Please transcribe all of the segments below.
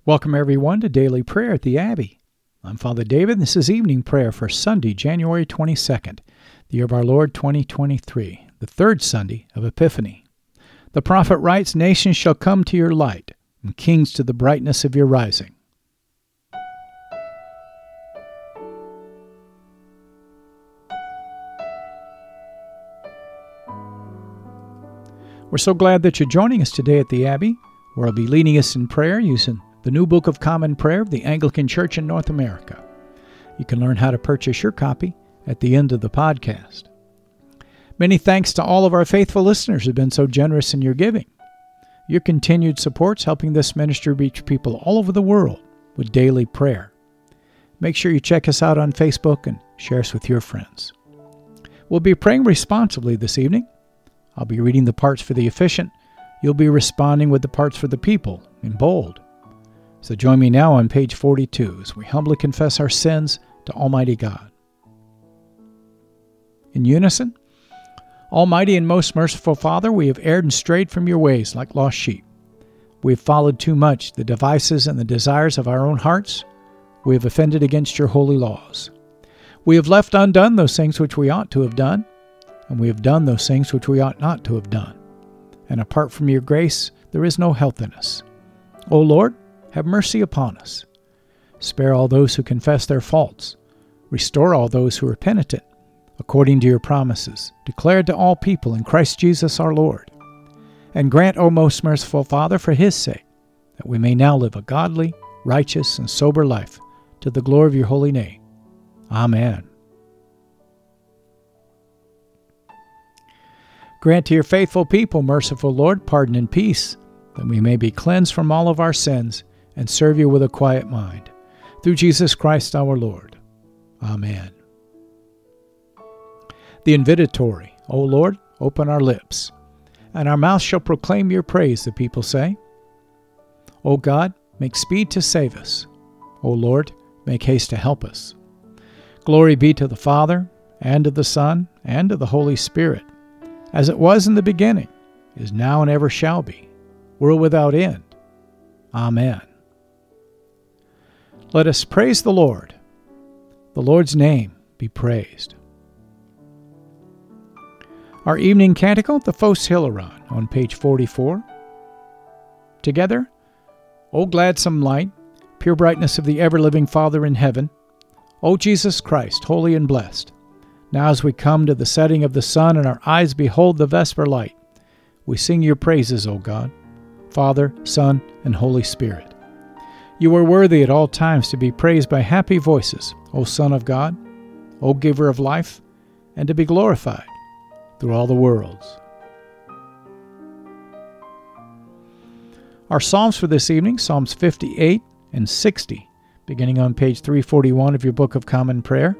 Welcome everyone to Daily Prayer at the Abbey. I'm Father David, and this is evening prayer for Sunday, January 22nd, the year of our Lord 2023, the third Sunday of Epiphany. The prophet writes, "Nations shall come to your light, and kings to the brightness of your rising." We're so glad that you're joining us today at the Abbey, where I'll be leading us in prayer using the New Book of Common Prayer of the Anglican Church in North America. You can learn how to purchase your copy at the end of the podcast. Many thanks to all of our faithful listeners who have been so generous in your giving. Your continued support's helping this ministry reach people all over the world with daily prayer. Make sure you check us out on Facebook and share us with your friends. We'll be praying responsibly this evening. I'll be reading the parts for the efficient. You'll be responding with the parts for the people in bold. So join me now on page 42 as we humbly confess our sins to Almighty God. In unison, Almighty and most merciful Father, we have erred and strayed from your ways like lost sheep. We have followed too much the devices and the desires of our own hearts. We have offended against your holy laws. We have left undone those things which we ought to have done, and we have done those things which we ought not to have done. And apart from your grace, there is no health in us. O Lord, have mercy upon us. Spare all those who confess their faults. Restore all those who are penitent, according to your promises, declared to all people in Christ Jesus our Lord. And grant, O most merciful Father, for his sake, that we may now live a godly, righteous, and sober life, to the glory of your holy name. Amen. Grant to your faithful people, merciful Lord, pardon and peace, that we may be cleansed from all of our sins and serve you with a quiet mind. Through Jesus Christ our Lord. Amen. The invitatory, O Lord, open our lips, and our mouth shall proclaim your praise, the people say. O God, make speed to save us. O Lord, make haste to help us. Glory be to the Father, and to the Son, and to the Holy Spirit, as it was in the beginning, is now, and ever shall be, world without end. Amen. Let us praise the Lord. The Lord's name be praised. Our evening canticle, the Phos Hilaron, on page 44. Together, O gladsome light, pure brightness of the ever-living Father in heaven, O Jesus Christ, holy and blessed, now as we come to the setting of the sun and our eyes behold the vesper light, we sing your praises, O God, Father, Son, and Holy Spirit. You are worthy at all times to be praised by happy voices, O Son of God, O Giver of life, and to be glorified through all the worlds. Our Psalms for this evening, Psalms 58 and 60, beginning on page 341 of your Book of Common Prayer.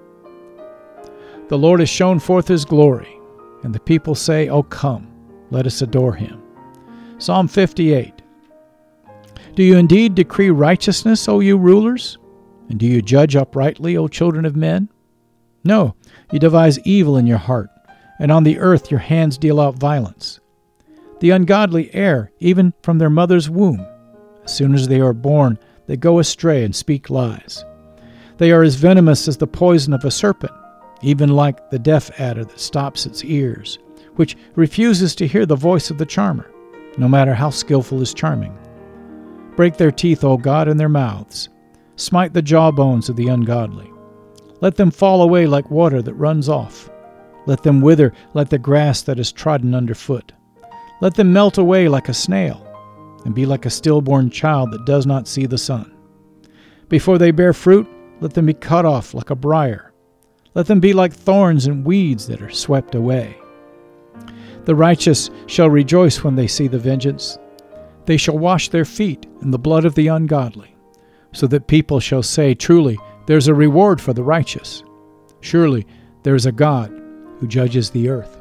The Lord has shown forth his glory, and the people say, O come, let us adore him. Psalm 58. Do you indeed decree righteousness, O you rulers? And do you judge uprightly, O children of men? No, you devise evil in your heart, and on the earth your hands deal out violence. The ungodly err even from their mother's womb. As soon as they are born, they go astray and speak lies. They are as venomous as the poison of a serpent, even like the deaf adder that stops its ears, which refuses to hear the voice of the charmer, no matter how skillful his charming. Break their teeth, O God, in their mouths. Smite the jawbones of the ungodly. Let them fall away like water that runs off. Let them wither like the grass that is trodden underfoot. Let them melt away like a snail, and be like a stillborn child that does not see the sun. Before they bear fruit, let them be cut off like a briar. Let them be like thorns and weeds that are swept away. The righteous shall rejoice when they see the vengeance. They shall wash their feet in the blood of the ungodly, so that people shall say, truly, there's a reward for the righteous. Surely there is a God who judges the earth.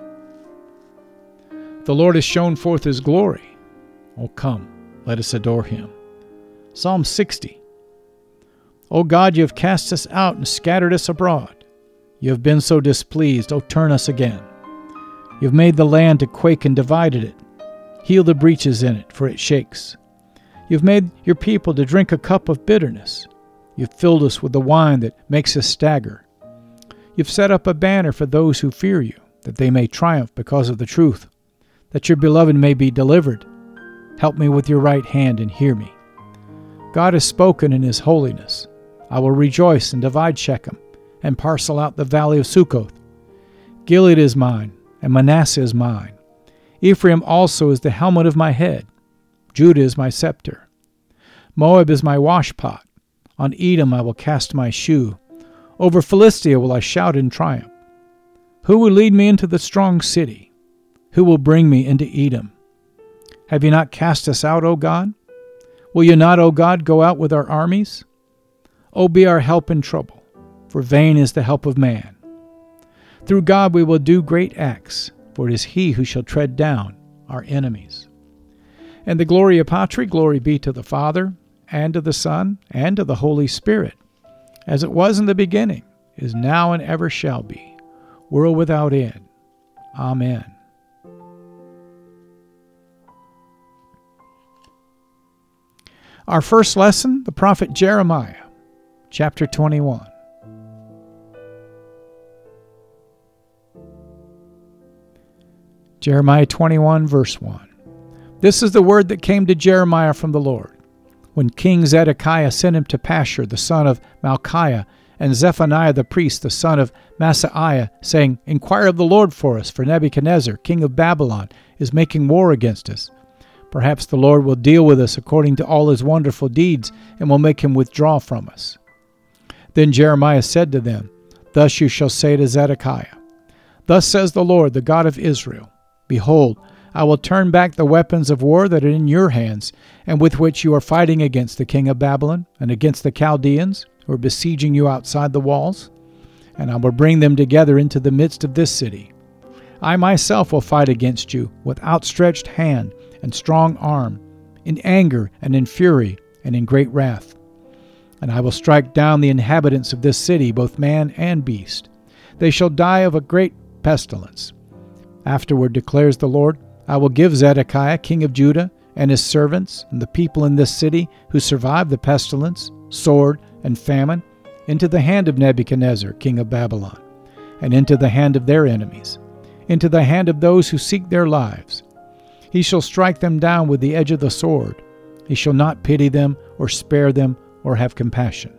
The Lord has shown forth his glory. O come, let us adore him. Psalm 60. O God, you have cast us out and scattered us abroad. You have been so displeased, O turn us again. You have made the land to quake and divided it. Heal the breaches in it, for it shakes. You've made your people to drink a cup of bitterness. You've filled us with the wine that makes us stagger. You've set up a banner for those who fear you, that they may triumph because of the truth, that your beloved may be delivered. Help me with your right hand and hear me. God has spoken in his holiness. I will rejoice and divide Shechem and parcel out the valley of Sukkoth. Gilead is mine, and Manasseh is mine. Ephraim also is the helmet of my head. Judah is my scepter. Moab is my washpot. On Edom I will cast my shoe. Over Philistia will I shout in triumph. Who will lead me into the strong city? Who will bring me into Edom? Have you not cast us out, O God? Will you not, O God, go out with our armies? O be our help in trouble, for vain is the help of man. Through God we will do great acts, for it is he who shall tread down our enemies. And the Gloria Patri, glory be to the Father, and to the Son, and to the Holy Spirit, as it was in the beginning, is now, and ever shall be, world without end. Amen. Our first lesson, the prophet Jeremiah, chapter 21. Jeremiah 21, verse 1. This is the word that came to Jeremiah from the Lord, when King Zedekiah sent him to Pashur, the son of Malchiah, and Zephaniah the priest, the son of Maaseiah, saying, Inquire of the Lord for us, for Nebuchadnezzar, king of Babylon, is making war against us. Perhaps the Lord will deal with us according to all his wonderful deeds, and will make him withdraw from us. Then Jeremiah said to them, Thus you shall say to Zedekiah, Thus says the Lord, the God of Israel, Behold, I will turn back the weapons of war that are in your hands, and with which you are fighting against the king of Babylon, and against the Chaldeans, who are besieging you outside the walls, and I will bring them together into the midst of this city. I myself will fight against you with outstretched hand and strong arm, in anger and in fury and in great wrath. And I will strike down the inhabitants of this city, both man and beast. They shall die of a great pestilence. Afterward, declares the Lord, I will give Zedekiah, king of Judah, and his servants, and the people in this city who survived the pestilence, sword, and famine, into the hand of Nebuchadnezzar, king of Babylon, and into the hand of their enemies, into the hand of those who seek their lives. He shall strike them down with the edge of the sword. He shall not pity them, or spare them, or have compassion.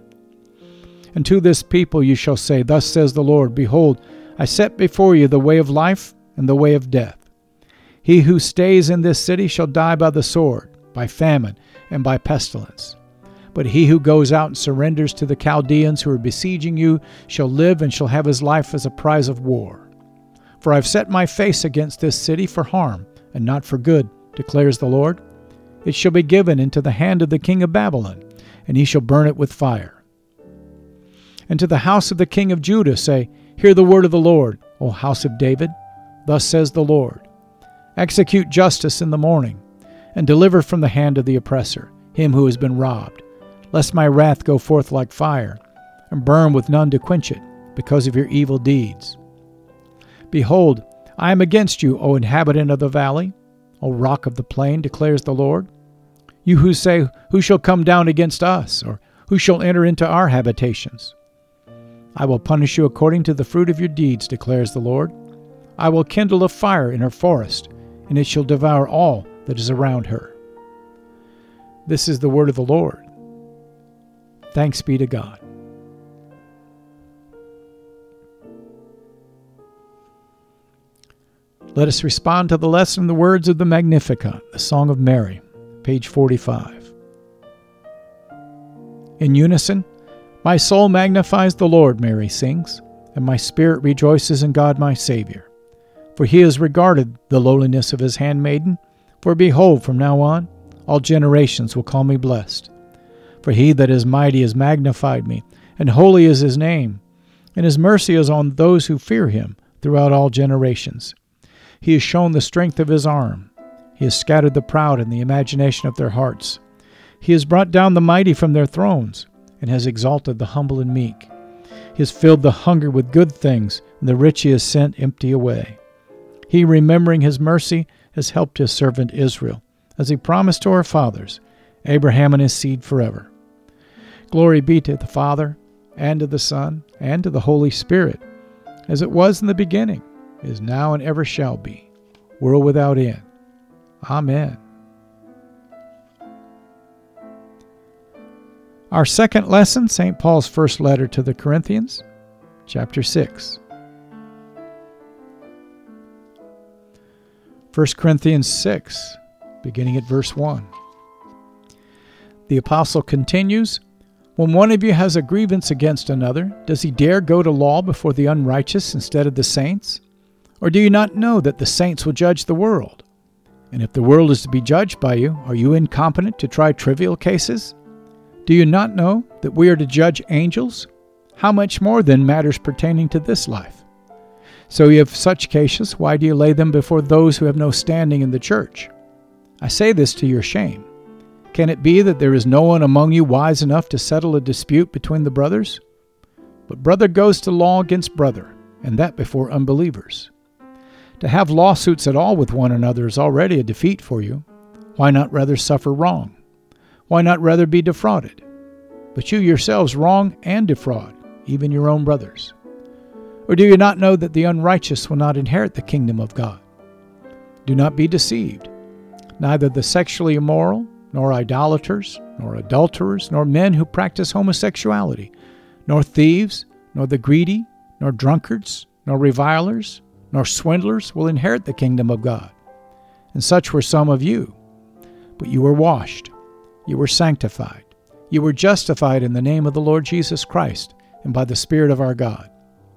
And to this people you shall say, Thus says the Lord, Behold, I set before you the way of life and the way of death. He who stays in this city shall die by the sword, by famine, and by pestilence. But he who goes out and surrenders to the Chaldeans who are besieging you shall live and shall have his life as a prize of war. For I have set my face against this city for harm, and not for good, declares the Lord. It shall be given into the hand of the king of Babylon, and he shall burn it with fire. And to the house of the king of Judah say, Hear the word of the Lord, O house of David. Thus says the Lord, Execute justice in the morning, and deliver from the hand of the oppressor him who has been robbed, lest my wrath go forth like fire, and burn with none to quench it, because of your evil deeds. Behold, I am against you, O inhabitant of the valley, O rock of the plain, declares the Lord. You who say, Who shall come down against us, or who shall enter into our habitations? I will punish you according to the fruit of your deeds, declares the Lord. I will kindle a fire in her forest, and it shall devour all that is around her. This is the word of the Lord. Thanks be to God. Let us respond to the lesson in the words of the Magnificat, the Song of Mary, page 45. In unison, My soul magnifies the Lord, Mary sings, and my spirit rejoices in God my Savior. For he has regarded the lowliness of his handmaiden. For behold, from now on, all generations will call me blessed. For he that is mighty has magnified me, and holy is his name, and his mercy is on those who fear him throughout all generations. He has shown the strength of his arm. He has scattered the proud in the imagination of their hearts. He has brought down the mighty from their thrones, and has exalted the humble and meek. He has filled the hungry with good things, and the rich he has sent empty away. He, remembering his mercy, has helped his servant Israel, as he promised to our fathers, Abraham and his seed forever. Glory be to the Father, and to the Son, and to the Holy Spirit, as it was in the beginning, is now, and ever shall be, world without end. Amen. Our second lesson, St. Paul's first letter to the Corinthians, chapter 6. 1 Corinthians 6, beginning at verse 1. The apostle continues, "When one of you has a grievance against another, does he dare go to law before the unrighteous instead of the saints? Or do you not know that the saints will judge the world? And if the world is to be judged by you, are you incompetent to try trivial cases? Do you not know that we are to judge angels? How much more then matters pertaining to this life? So you have such cases, why do you lay them before those who have no standing in the church? I say this to your shame. Can it be that there is no one among you wise enough to settle a dispute between the brothers? But brother goes to law against brother, and that before unbelievers. To have lawsuits at all with one another is already a defeat for you. Why not rather suffer wrong? Why not rather be defrauded? But you yourselves wrong and defraud, even your own brothers. Or do you not know that the unrighteous will not inherit the kingdom of God? Do not be deceived. Neither the sexually immoral, nor idolaters, nor adulterers, nor men who practice homosexuality, nor thieves, nor the greedy, nor drunkards, nor revilers, nor swindlers will inherit the kingdom of God. And such were some of you. But you were washed, you were sanctified, you were justified in the name of the Lord Jesus Christ, and by the Spirit of our God.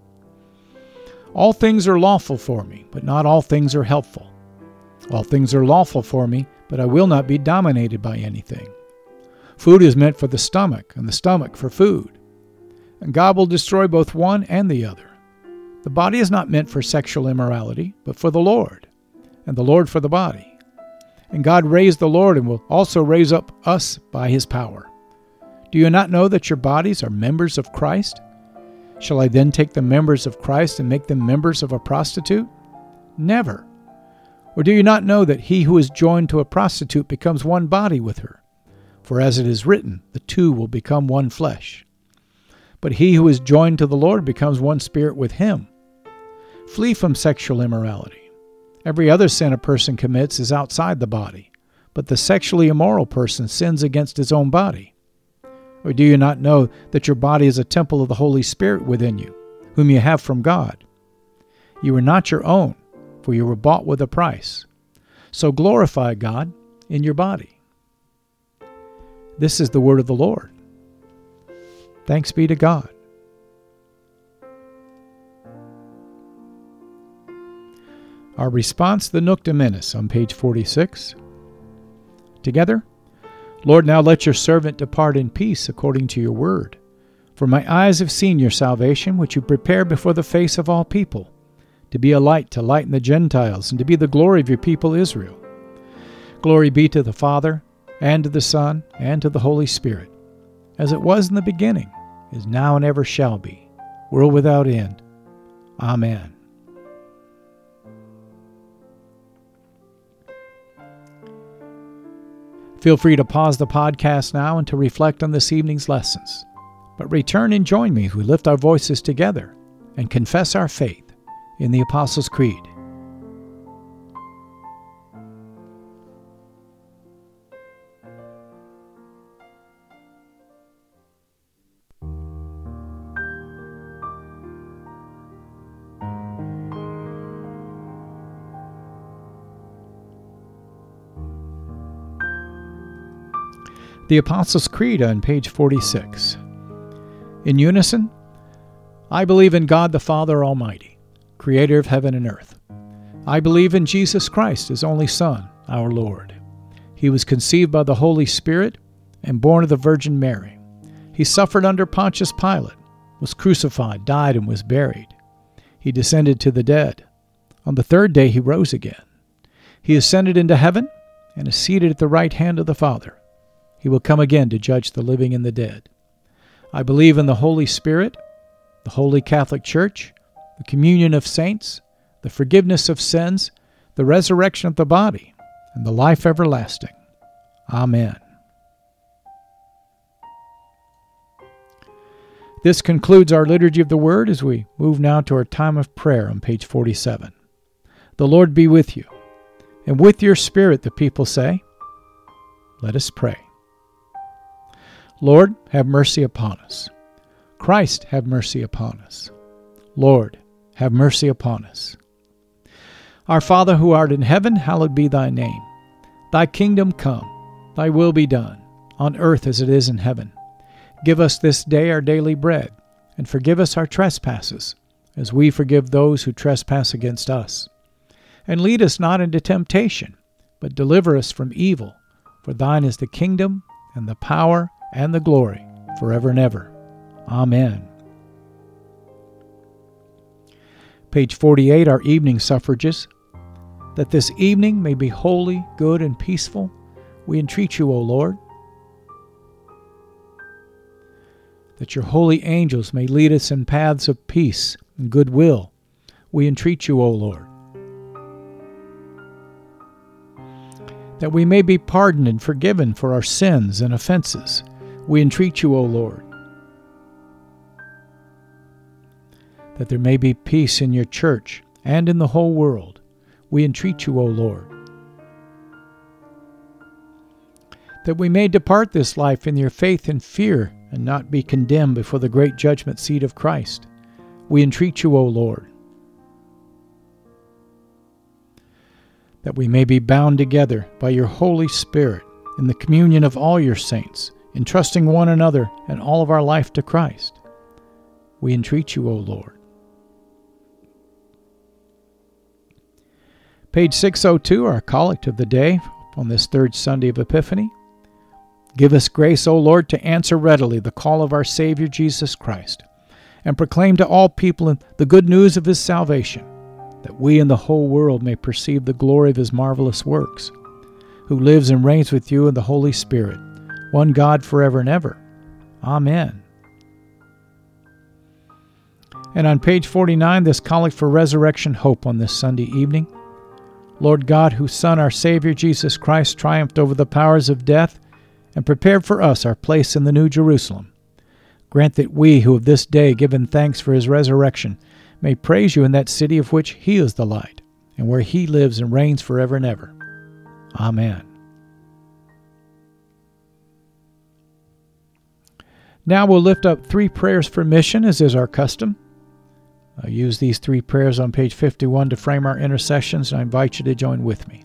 All things are lawful for me, but not all things are helpful. All things are lawful for me, but I will not be dominated by anything. Food is meant for the stomach, and the stomach for food. And God will destroy both one and the other. The body is not meant for sexual immorality, but for the Lord, and the Lord for the body. And God raised the Lord and will also raise up us by his power. Do you not know that your bodies are members of Christ? Shall I then take the members of Christ and make them members of a prostitute? Never. Or do you not know that he who is joined to a prostitute becomes one body with her? For as it is written, the two will become one flesh. But he who is joined to the Lord becomes one spirit with him. Flee from sexual immorality. Every other sin a person commits is outside the body, but the sexually immoral person sins against his own body. Or do you not know that your body is a temple of the Holy Spirit within you, whom you have from God? You are not your own, for you were bought with a price. So glorify God in your body. This is the word of the Lord. Thanks be to God. Our response, the Nunc Dimittis, on page 46. Together, Lord, now let your servant depart in peace according to your word. For my eyes have seen your salvation, which you prepared before the face of all people, to be a light to lighten the Gentiles, and to be the glory of your people Israel. Glory be to the Father, and to the Son, and to the Holy Spirit, as it was in the beginning, is now, and ever shall be, world without end. Amen. Feel free to pause the podcast now and to reflect on this evening's lessons. But return and join me as we lift our voices together and confess our faith in the Apostles' Creed. The Apostles' Creed on page 46. In unison, I believe in God the Father Almighty, creator of heaven and earth. I believe in Jesus Christ, his only Son, our Lord. He was conceived by the Holy Spirit and born of the Virgin Mary. He suffered under Pontius Pilate, was crucified, died, and was buried. He descended to the dead. On the third day he rose again. He ascended into heaven and is seated at the right hand of the Father. He will come again to judge the living and the dead. I believe in the Holy Spirit, the Holy Catholic Church, the communion of saints, the forgiveness of sins, the resurrection of the body, and the life everlasting. Amen. This concludes our Liturgy of the Word as we move now to our time of prayer on page 47. The Lord be with you, and with your spirit, the people say. Let us pray. Lord, have mercy upon us. Christ, have mercy upon us. Lord, have mercy upon us. Our Father who art in heaven, hallowed be thy name. Thy kingdom come, thy will be done, on earth as it is in heaven. Give us this day our daily bread, and forgive us our trespasses, as we forgive those who trespass against us. And lead us not into temptation, but deliver us from evil. For thine is the kingdom, and the power, and the glory, forever and ever. Amen. Page 48, our evening suffrages. That this evening may be holy, good, and peaceful, we entreat you, O Lord. That your holy angels may lead us in paths of peace and goodwill, we entreat you, O Lord. That we may be pardoned and forgiven for our sins and offenses, we entreat you, O Lord. That there may be peace in your church and in the whole world, we entreat you, O Lord. That we may depart this life in your faith and fear and not be condemned before the great judgment seat of Christ, we entreat you, O Lord. That we may be bound together by your Holy Spirit in the communion of all your saints, entrusting one another and all of our life to Christ, we entreat you, O Lord. Page 602, our collect of the day on this third Sunday of Epiphany. Give us grace, O Lord, to answer readily the call of our Savior Jesus Christ, and proclaim to all people the good news of his salvation, that we and the whole world may perceive the glory of his marvelous works, who lives and reigns with you in the Holy Spirit, one God forever and ever. Amen. And on page 49, this collect for resurrection hope on this Sunday evening. Lord God, whose Son, our Savior Jesus Christ, triumphed over the powers of death and prepared for us our place in the New Jerusalem, grant that we who have this day given thanks for his resurrection may praise you in that city of which he is the light, and where he lives and reigns forever and ever. Amen. Now we'll lift up 3 prayers for mission, as is our custom. I use these 3 prayers on page 51 to frame our intercessions, and I invite you to join with me.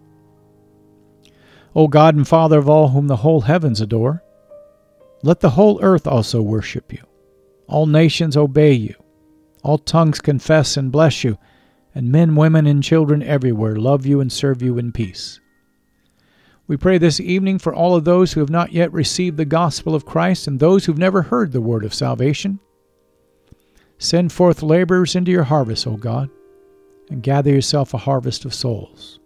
O God and Father of all whom the whole heavens adore, let the whole earth also worship you. All nations obey you. All tongues confess and bless you, and men, women, and children everywhere love you and serve you in peace. We pray this evening for all of those who have not yet received the gospel of Christ and those who've never heard the word of salvation. Send forth laborers into your harvest, O God, and gather yourself a harvest of souls.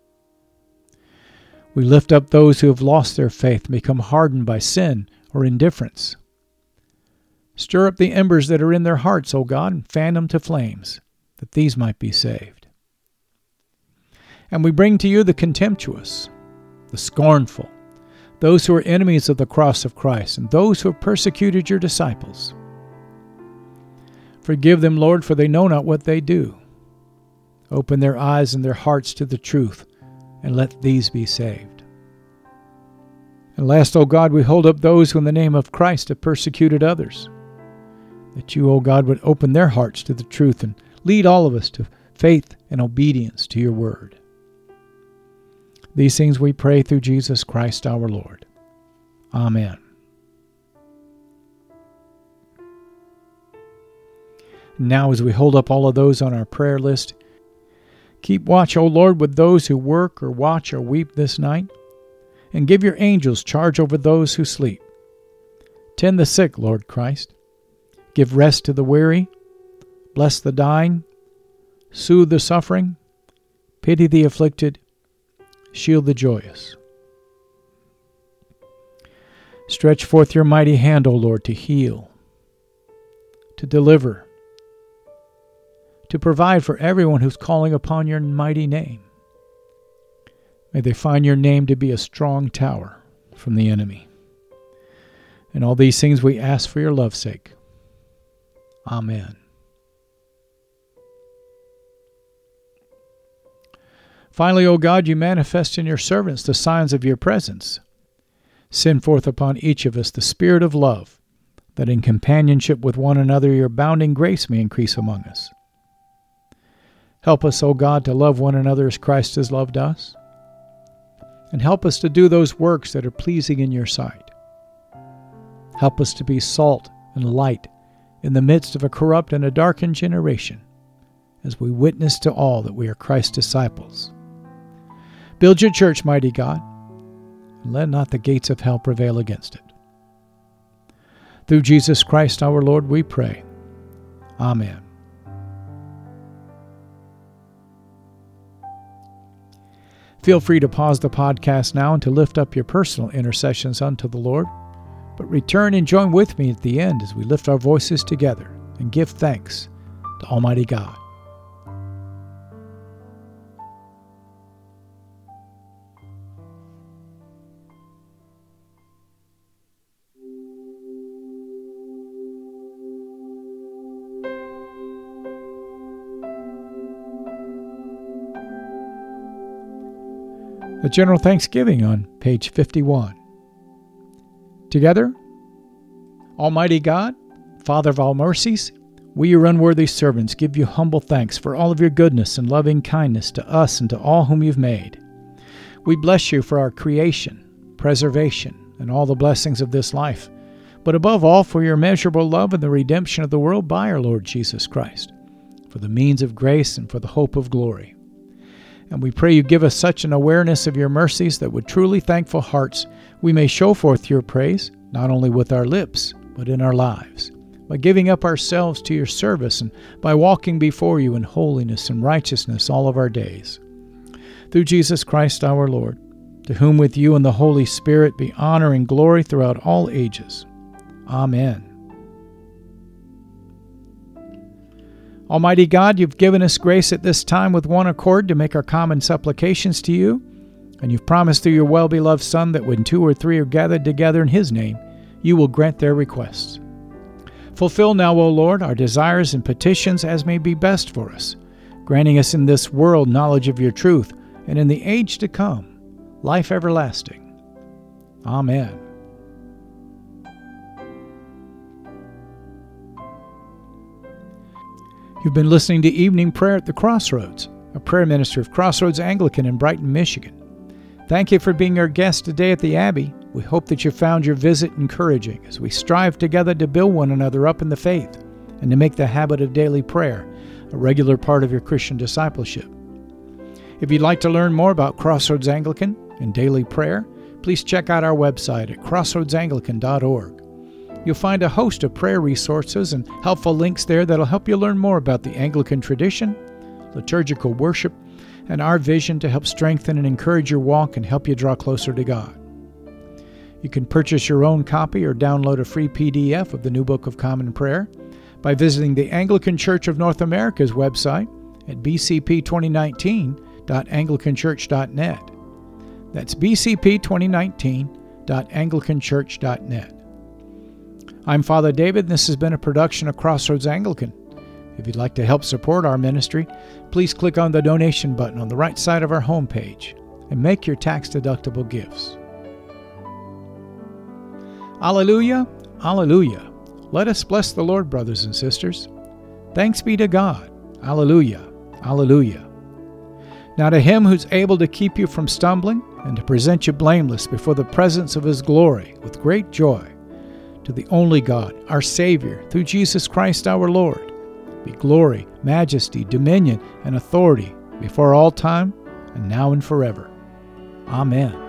We lift up those who have lost their faith and become hardened by sin or indifference. Stir up the embers that are in their hearts, O God, and fan them to flames, that these might be saved. And we bring to you the contemptuous, the scornful, those who are enemies of the cross of Christ, and those who have persecuted your disciples. Forgive them, Lord, for they know not what they do. Open their eyes and their hearts to the truth, and let these be saved. And last, O God, we hold up those who in the name of Christ have persecuted others, that you, O God, would open their hearts to the truth and lead all of us to faith and obedience to your word. These things we pray through Jesus Christ our Lord. Amen. Now, as we hold up all of those on our prayer list, keep watch, O Lord, with those who work or watch or weep this night, and give your angels charge over those who sleep. Tend the sick, Lord Christ. Give rest to the weary. Bless the dying. Soothe the suffering. Pity the afflicted. Shield the joyous. Stretch forth your mighty hand, O Lord, to heal, to deliver, to provide for everyone who's calling upon your mighty name. May they find your name to be a strong tower from the enemy. And all these things we ask for your love's sake. Amen. Finally, O God, you manifest in your servants the signs of your presence. Send forth upon each of us the spirit of love, that in companionship with one another your abounding grace may increase among us. Help us, O God, to love one another as Christ has loved us, and help us to do those works that are pleasing in your sight. Help us to be salt and light in the midst of a corrupt and a darkened generation, as we witness to all that we are Christ's disciples. Build your church, mighty God, and let not the gates of hell prevail against it. Through Jesus Christ our Lord we pray. Amen. Feel free to pause the podcast now and to lift up your personal intercessions unto the Lord, but return and join with me at the end as we lift our voices together and give thanks to Almighty God. The General Thanksgiving on page 51. Together, Almighty God, Father of all mercies, we, your unworthy servants, give you humble thanks for all of your goodness and loving kindness to us and to all whom you've made. We bless you for our creation, preservation, and all the blessings of this life, but above all for your immeasurable love and the redemption of the world by our Lord Jesus Christ, for the means of grace and for the hope of glory. And we pray you give us such an awareness of your mercies that with truly thankful hearts we may show forth your praise, not only with our lips, but in our lives, by giving up ourselves to your service and by walking before you in holiness and righteousness all of our days. Through Jesus Christ our Lord, to whom with you and the Holy Spirit be honor and glory throughout all ages. Amen. Almighty God, you've given us grace at this time with one accord to make our common supplications to you, and you've promised through your well-beloved Son that when 2 or 3 are gathered together in his name, you will grant their requests. Fulfill now, O Lord, our desires and petitions as may be best for us, granting us in this world knowledge of your truth, and in the age to come, life everlasting. Amen. You've been listening to Evening Prayer at the Crossroads, a prayer ministry of Crossroads Anglican in Brighton, Michigan. Thank you for being our guest today at the Abbey. We hope that you found your visit encouraging as we strive together to build one another up in the faith and to make the habit of daily prayer a regular part of your Christian discipleship. If you'd like to learn more about Crossroads Anglican and daily prayer, please check out our website at crossroadsanglican.org. You'll find a host of prayer resources and helpful links there that'll help you learn more about the Anglican tradition, liturgical worship, and our vision to help strengthen and encourage your walk and help you draw closer to God. You can purchase your own copy or download a free PDF of the New Book of Common Prayer by visiting the Anglican Church of North America's website at bcp2019.anglicanchurch.net. That's bcp2019.anglicanchurch.net. I'm Father David, and this has been a production of Crossroads Anglican. If you'd like to help support our ministry, please click on the donation button on the right side of our homepage and make your tax-deductible gifts. Alleluia, alleluia. Let us bless the Lord, brothers and sisters. Thanks be to God. Alleluia, alleluia. Now to him who's able to keep you from stumbling and to present you blameless before the presence of his glory with great joy, to the only God, our Savior, through Jesus Christ our Lord, be glory, majesty, dominion, and authority before all time, and now and forever. Amen.